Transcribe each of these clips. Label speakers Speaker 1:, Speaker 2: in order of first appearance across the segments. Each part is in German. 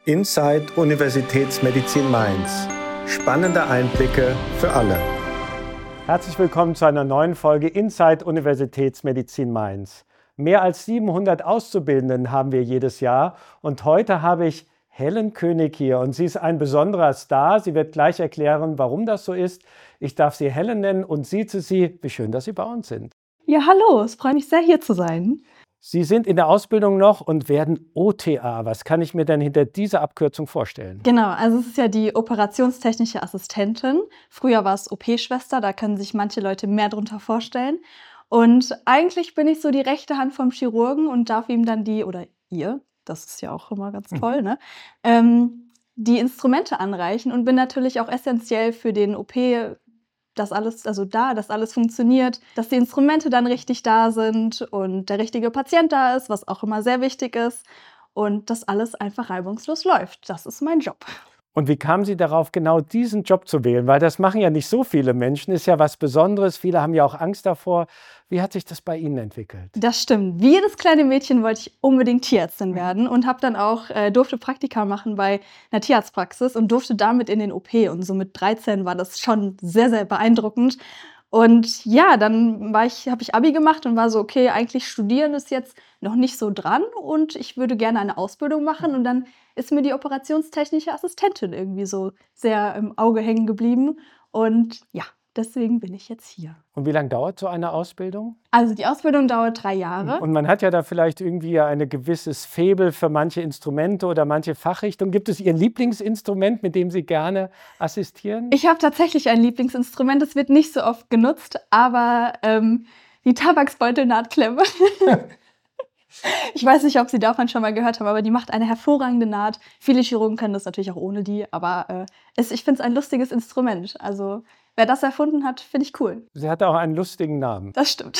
Speaker 1: Inside Universitätsmedizin Mainz. Spannende Einblicke für alle. Herzlich willkommen zu einer neuen Folge Inside Universitätsmedizin Mainz. Mehr als 700 Auszubildenden haben wir jedes Jahr und heute habe ich Helen König hier und sie ist ein besonderer Star. Sie wird gleich erklären, warum das so ist. Ich darf sie Helen nennen und sieze sie. Wie schön, dass Sie bei uns sind.
Speaker 2: Ja, hallo, es freut mich sehr, hier zu sein.
Speaker 1: Sie sind in der Ausbildung noch und werden OTA. Was kann ich mir denn hinter dieser Abkürzung vorstellen?
Speaker 2: Genau, also es ist ja die operationstechnische Assistentin. Früher war es OP-Schwester, da können sich manche Leute mehr drunter vorstellen. Und eigentlich bin ich so die rechte Hand vom Chirurgen und darf ihm dann oder ihr, das ist ja auch immer ganz toll, ne? Die Instrumente anreichen und bin natürlich auch essentiell für den OP, dass alles funktioniert, dass die Instrumente dann richtig da sind und der richtige Patient da ist, was auch immer sehr wichtig ist und dass alles einfach reibungslos läuft. Das ist mein Job.
Speaker 1: Und wie kamen Sie darauf, genau diesen Job zu wählen? Weil das machen ja nicht so viele Menschen, ist ja was Besonderes. Viele haben ja auch Angst davor. Wie hat sich das bei Ihnen entwickelt?
Speaker 2: Das stimmt. Wie jedes kleine Mädchen wollte ich unbedingt Tierärztin werden und habe dann auch durfte Praktika machen bei einer Tierarztpraxis und durfte damit in den OP. Und so mit 13 war das schon sehr, sehr beeindruckend. Und ja, dann habe ich Abi gemacht und war so, okay, eigentlich studieren ist jetzt noch nicht so dran und ich würde gerne eine Ausbildung machen. Und dann ist mir die operationstechnische Assistentin irgendwie so sehr im Auge hängen geblieben. Und ja, deswegen bin ich jetzt hier.
Speaker 1: Und wie lange dauert so eine Ausbildung?
Speaker 2: Also die Ausbildung dauert 3 Jahre.
Speaker 1: Und man hat ja da vielleicht irgendwie ein gewisses Faible für manche Instrumente oder manche Fachrichtungen. Gibt es Ihr Lieblingsinstrument, mit dem Sie gerne assistieren?
Speaker 2: Ich habe tatsächlich ein Lieblingsinstrument, das wird nicht so oft genutzt, aber die Tabaksbeutelnahtklemme. Ich weiß nicht, ob Sie davon schon mal gehört haben, aber die macht eine hervorragende Naht. Viele Chirurgen können das natürlich auch ohne die, aber ich finde es ein lustiges Instrument. Also wer das erfunden hat, finde ich cool.
Speaker 1: Sie hat auch einen lustigen Namen.
Speaker 2: Das stimmt.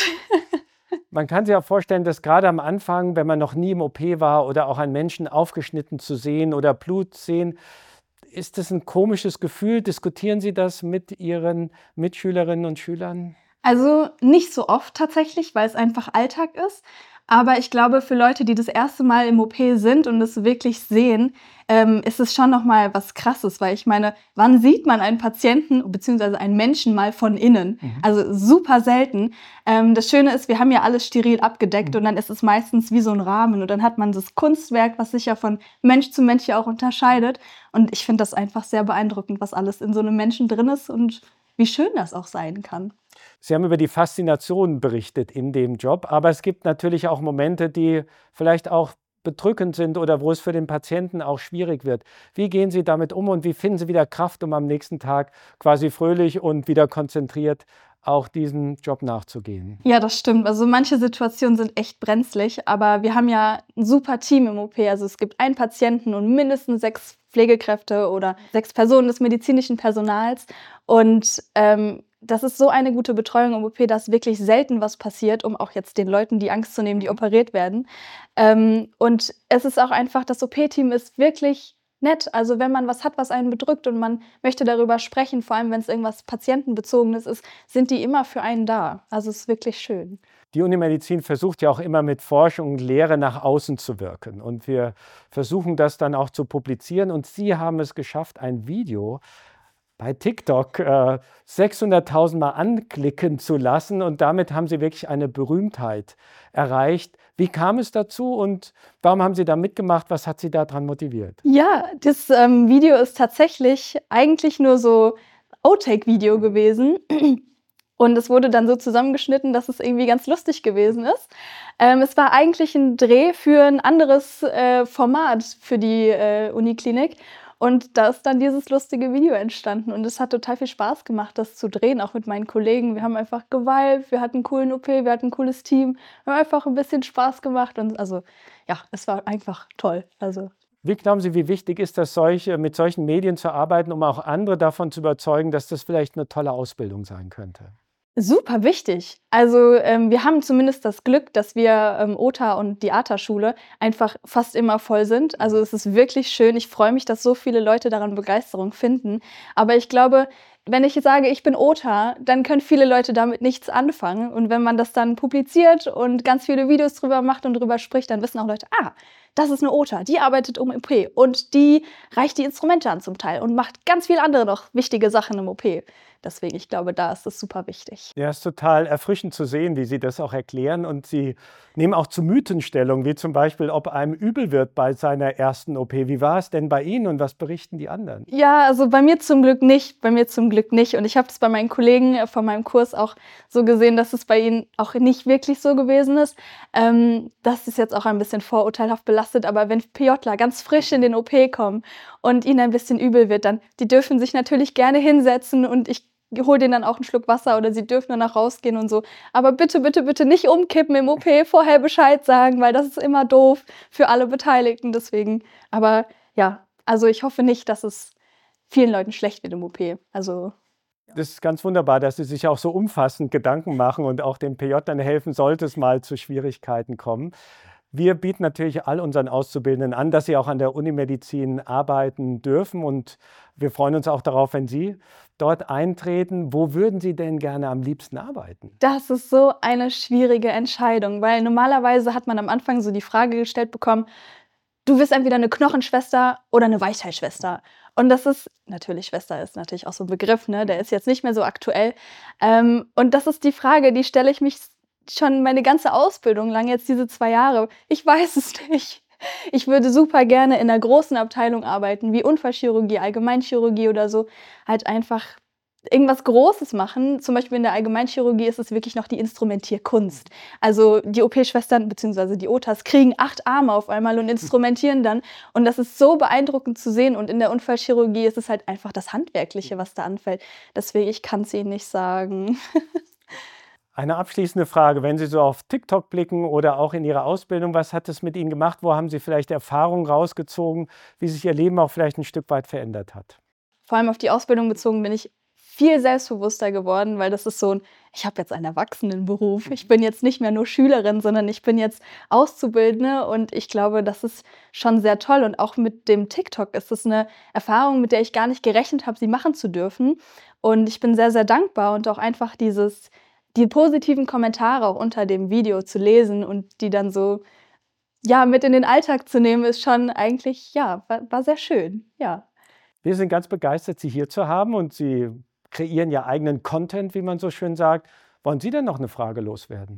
Speaker 1: Man kann sich auch vorstellen, dass gerade am Anfang, wenn man noch nie im OP war oder auch einen Menschen aufgeschnitten zu sehen oder Blut sehen, ist das ein komisches Gefühl? Diskutieren Sie das mit Ihren Mitschülerinnen und Schülern?
Speaker 2: Also nicht so oft tatsächlich, weil es einfach Alltag ist. Aber ich glaube, für Leute, die das erste Mal im OP sind und es wirklich sehen, ist es schon noch mal was Krasses. Weil ich meine, wann sieht man einen Patienten bzw. einen Menschen mal von innen? Also super selten. Das Schöne ist, wir haben ja alles steril abgedeckt und dann ist es meistens wie so ein Rahmen. Und dann hat man das Kunstwerk, was sich ja von Mensch zu Mensch ja auch unterscheidet. Und ich finde das einfach sehr beeindruckend, was alles in so einem Menschen drin ist und wie schön das auch sein kann.
Speaker 1: Sie haben über die Faszination berichtet in dem Job, aber es gibt natürlich auch Momente, die vielleicht auch bedrückend sind oder wo es für den Patienten auch schwierig wird. Wie gehen Sie damit um und wie finden Sie wieder Kraft, um am nächsten Tag quasi fröhlich und wieder konzentriert auch diesem Job nachzugehen?
Speaker 2: Ja, das stimmt. Also manche Situationen sind echt brenzlig, aber wir haben ja ein super Team im OP. Also es gibt einen Patienten und mindestens 6 Pflegekräfte oder 6 Personen des medizinischen Personals. Und das ist so eine gute Betreuung im OP, dass wirklich selten was passiert, um auch jetzt den Leuten die Angst zu nehmen, die operiert werden. Und es ist auch einfach, das OP-Team ist wirklich nett. Also wenn man was hat, was einen bedrückt und man möchte darüber sprechen, vor allem wenn es irgendwas Patientenbezogenes ist, sind die immer für einen da. Also es ist wirklich schön.
Speaker 1: Die Unimedizin versucht ja auch immer mit Forschung und Lehre nach außen zu wirken. Und wir versuchen das dann auch zu publizieren. Und Sie haben es geschafft, ein Video bei TikTok 600.000 Mal anklicken zu lassen. Und damit haben Sie wirklich eine Berühmtheit erreicht. Wie kam es dazu und warum haben Sie da mitgemacht? Was hat Sie daran motiviert?
Speaker 2: Ja, das Video ist tatsächlich eigentlich nur so Outtake-Video gewesen. Und es wurde dann so zusammengeschnitten, dass es irgendwie ganz lustig gewesen ist. Es war eigentlich ein Dreh für ein anderes Format für die Uniklinik. Und da ist dann dieses lustige Video entstanden. Und es hat total viel Spaß gemacht, das zu drehen, auch mit meinen Kollegen. Wir haben einfach geweilt, wir hatten einen coolen OP, wir hatten ein cooles Team. Wir haben einfach ein bisschen Spaß gemacht. Und also, ja, es war einfach toll. Also.
Speaker 1: Wie glauben Sie, wie wichtig ist das, mit solchen Medien zu arbeiten, um auch andere davon zu überzeugen, dass das vielleicht eine tolle Ausbildung sein könnte?
Speaker 2: Super wichtig. Also wir haben zumindest das Glück, dass wir OTA und die ATA-Schule einfach fast immer voll sind. Also es ist wirklich schön. Ich freue mich, dass so viele Leute daran Begeisterung finden. Aber ich glaube, wenn ich sage, ich bin OTA, dann können viele Leute damit nichts anfangen. Und wenn man das dann publiziert und ganz viele Videos drüber macht und drüber spricht, dann wissen auch Leute, das ist eine Ota, die arbeitet im OP und die reicht die Instrumente an zum Teil und macht ganz viele andere noch wichtige Sachen im OP. Deswegen, ich glaube, da ist es super wichtig.
Speaker 1: Ja, es ist total erfrischend zu sehen, wie Sie das auch erklären. Und Sie nehmen auch zu Mythen Stellung, wie zum Beispiel, ob einem übel wird bei seiner ersten OP. Wie war es denn bei Ihnen und was berichten die anderen?
Speaker 2: Ja, also bei mir zum Glück nicht. Und ich habe es bei meinen Kollegen von meinem Kurs auch so gesehen, dass es bei ihnen auch nicht wirklich so gewesen ist. Das ist jetzt auch ein bisschen vorurteilhaft belastet, aber wenn PJler ganz frisch in den OP kommen und ihnen ein bisschen übel wird, dann die dürfen sich natürlich gerne hinsetzen und ich hol denen dann auch einen Schluck Wasser oder sie dürfen danach rausgehen und so. Aber bitte, bitte, bitte nicht umkippen im OP, vorher Bescheid sagen, weil das ist immer doof für alle Beteiligten. Deswegen, aber ja, also ich hoffe nicht, dass es vielen Leuten schlecht wird im OP. Also
Speaker 1: das ist ganz wunderbar, dass Sie sich auch so umfassend Gedanken machen und auch den PJlern helfen, sollte es mal zu Schwierigkeiten kommen. Wir bieten natürlich all unseren Auszubildenden an, dass sie auch an der Unimedizin arbeiten dürfen. Und wir freuen uns auch darauf, wenn Sie dort eintreten. Wo würden Sie denn gerne am liebsten arbeiten?
Speaker 2: Das ist so eine schwierige Entscheidung, weil normalerweise hat man am Anfang so die Frage gestellt bekommen, du wirst entweder eine Knochenschwester oder eine Weichteilschwester. Und das ist, natürlich, Schwester ist natürlich auch so ein Begriff, ne? Der ist jetzt nicht mehr so aktuell. Und das ist die Frage, die stelle ich mich schon meine ganze Ausbildung lang, jetzt diese 2 Jahre. Ich weiß es nicht. Ich würde super gerne in einer großen Abteilung arbeiten, wie Unfallchirurgie, Allgemeinchirurgie oder so. Halt einfach irgendwas Großes machen. Zum Beispiel in der Allgemeinchirurgie ist es wirklich noch die Instrumentierkunst. Also die OP-Schwestern bzw. die Otas kriegen 8 Arme auf einmal und instrumentieren dann. Und das ist so beeindruckend zu sehen. Und in der Unfallchirurgie ist es halt einfach das Handwerkliche, was da anfällt. Deswegen, ich kann es Ihnen nicht sagen.
Speaker 1: Eine abschließende Frage, wenn Sie so auf TikTok blicken oder auch in Ihrer Ausbildung, was hat es mit Ihnen gemacht? Wo haben Sie vielleicht Erfahrungen rausgezogen, wie sich Ihr Leben auch vielleicht ein Stück weit verändert hat?
Speaker 2: Vor allem auf die Ausbildung bezogen bin ich viel selbstbewusster geworden, weil das ist so ich habe jetzt einen Erwachsenenberuf. Ich bin jetzt nicht mehr nur Schülerin, sondern ich bin jetzt Auszubildende und ich glaube, das ist schon sehr toll. Und auch mit dem TikTok ist es eine Erfahrung, mit der ich gar nicht gerechnet habe, sie machen zu dürfen. Und ich bin sehr, sehr dankbar und auch einfach die positiven Kommentare auch unter dem Video zu lesen und die dann so mit in den Alltag zu nehmen, ist schon eigentlich, war sehr schön, ja.
Speaker 1: Wir sind ganz begeistert, Sie hier zu haben und Sie kreieren ja eigenen Content, wie man so schön sagt. Wollen Sie denn noch eine Frage loswerden?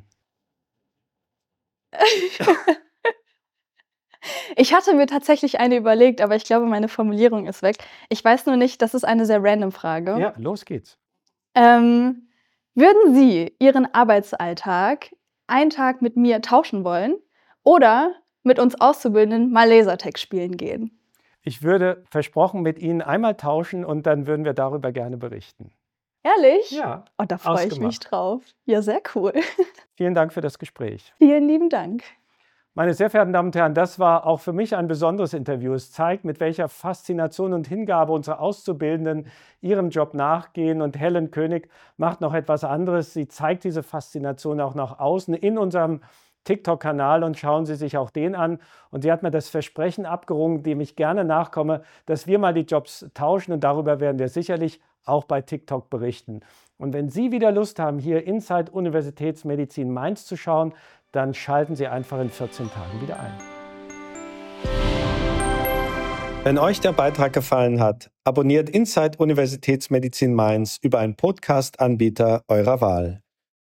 Speaker 2: Ich hatte mir tatsächlich eine überlegt, aber ich glaube, meine Formulierung ist weg. Ich weiß nur nicht, das ist eine sehr random Frage.
Speaker 1: Ja, los geht's.
Speaker 2: Würden Sie Ihren Arbeitsalltag einen Tag mit mir tauschen wollen oder mit uns Auszubildenden mal Lasertag spielen gehen?
Speaker 1: Ich würde versprochen mit Ihnen einmal tauschen und dann würden wir darüber gerne berichten.
Speaker 2: Ehrlich?
Speaker 1: Ja.
Speaker 2: Oh, da freue ich mich drauf. Ja, sehr cool.
Speaker 1: Vielen Dank für das Gespräch.
Speaker 2: Vielen lieben Dank.
Speaker 1: Meine sehr verehrten Damen und Herren, das war auch für mich ein besonderes Interview. Es zeigt, mit welcher Faszination und Hingabe unsere Auszubildenden ihrem Job nachgehen. Und Helen König macht noch etwas anderes. Sie zeigt diese Faszination auch nach außen in unserem TikTok-Kanal und schauen Sie sich auch den an. Und sie hat mir das Versprechen abgerungen, dem ich gerne nachkomme, dass wir mal die Jobs tauschen und darüber werden wir sicherlich auch bei TikTok berichten. Und wenn Sie wieder Lust haben, hier Inside Universitätsmedizin Mainz zu schauen, dann schalten Sie einfach in 14 Tagen wieder ein. Wenn euch der Beitrag gefallen hat, abonniert Inside Universitätsmedizin Mainz über einen Podcast-Anbieter eurer Wahl.